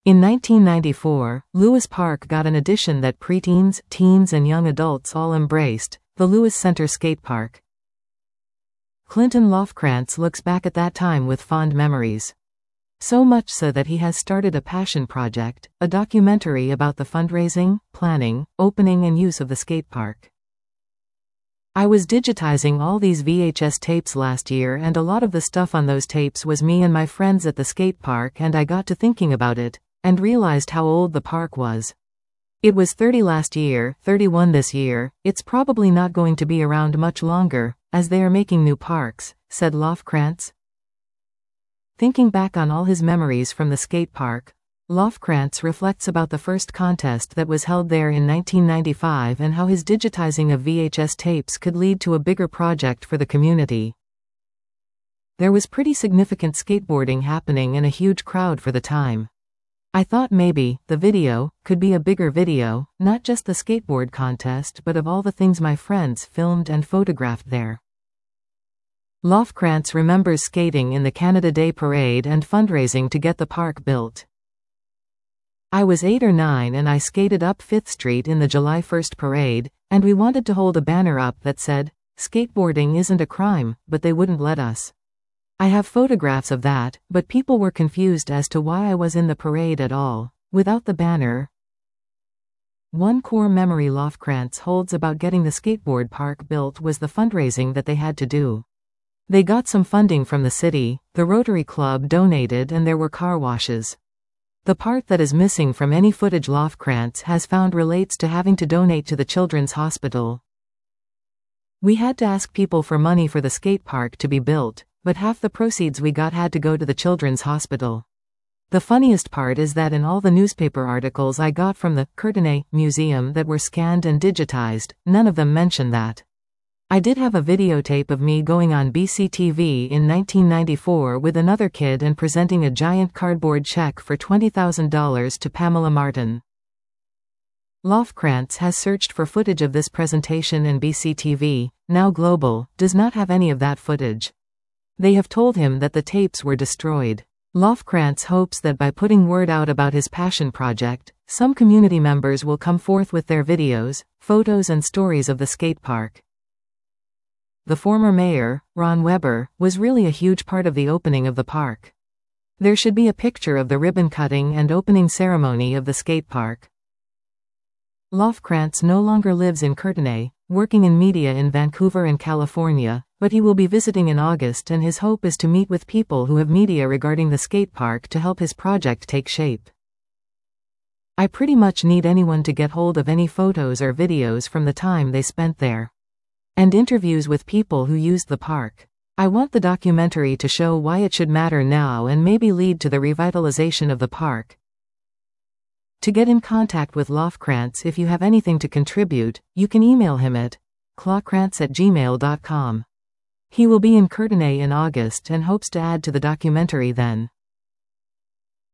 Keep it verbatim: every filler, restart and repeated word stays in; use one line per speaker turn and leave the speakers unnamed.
In nineteen ninety-four, Lewis Park got an addition that preteens, teens and young adults all embraced, the Lewis Center Skate Park. Clinton Lofkrantz looks back at that time with fond memories. So much so that he has started a passion project, a documentary about the fundraising, planning, opening and use of the skate park. I was digitizing all these V H S tapes last year, and a lot of the stuff on those tapes was me and my friends at the skate park, and I got to thinking about it, and realized how old the park was. It was thirty last year, thirty-one this year, it's probably not going to be around much longer, as they are making new parks, said Lofkrantz. Thinking back on all his memories from the skate park, Lofkrantz reflects about the first contest that was held there in nineteen ninety-five and how his digitizing of V H S tapes could lead to a bigger project for the community. There was pretty significant skateboarding happening and a huge crowd for the time. I thought maybe the video could be a bigger video, not just the skateboard contest but of all the things my friends filmed and photographed there. Lofkrantz remembers skating in the Canada Day Parade and fundraising to get the park built. I was eight or nine and I skated up Fifth Street in the July first parade, and we wanted to hold a banner up that said, "Skateboarding isn't a crime," but they wouldn't let us. I have photographs of that, but people were confused as to why I was in the parade at all, without the banner. One core memory Lofkrantz holds about getting the skateboard park built was the fundraising that they had to do. They got some funding from the city, the Rotary Club donated, and there were car washes. The part that is missing from any footage Lofkrantz has found relates to having to donate to the Children's Hospital. We had to ask people for money for the skate park to be built, but half the proceeds we got had to go to the Children's Hospital. The funniest part is that in all the newspaper articles I got from the Courtenay Museum that were scanned and digitized, none of them mention that. I did have a videotape of me going on B C T V in nineteen ninety-four with another kid and presenting a giant cardboard check for twenty thousand dollars to Pamela Martin. Lofkrantz has searched for footage of this presentation, and B C T V, now Global, does not have any of that footage. They have told him that the tapes were destroyed. Lofkrantz hopes that by putting word out about his passion project, some community members will come forth with their videos, photos and stories of the skate park. The former mayor, Ron Weber, was really a huge part of the opening of the park. There should be a picture of the ribbon cutting and opening ceremony of the skate park. Lofkrantz no longer lives in Courtenay, working in media in Vancouver and California, but he will be visiting in August, and his hope is to meet with people who have media regarding the skate park to help his project take shape. I pretty much need anyone to get hold of any photos or videos from the time they spent there, and interviews with people who used the park. I want the documentary to show why it should matter now and maybe lead to the revitalization of the park. To get in contact with Lofkrantz, if you have anything to contribute, you can email him at clawkrantz at gmail dot com. He will be in Courtenay in August and hopes to add to the documentary then.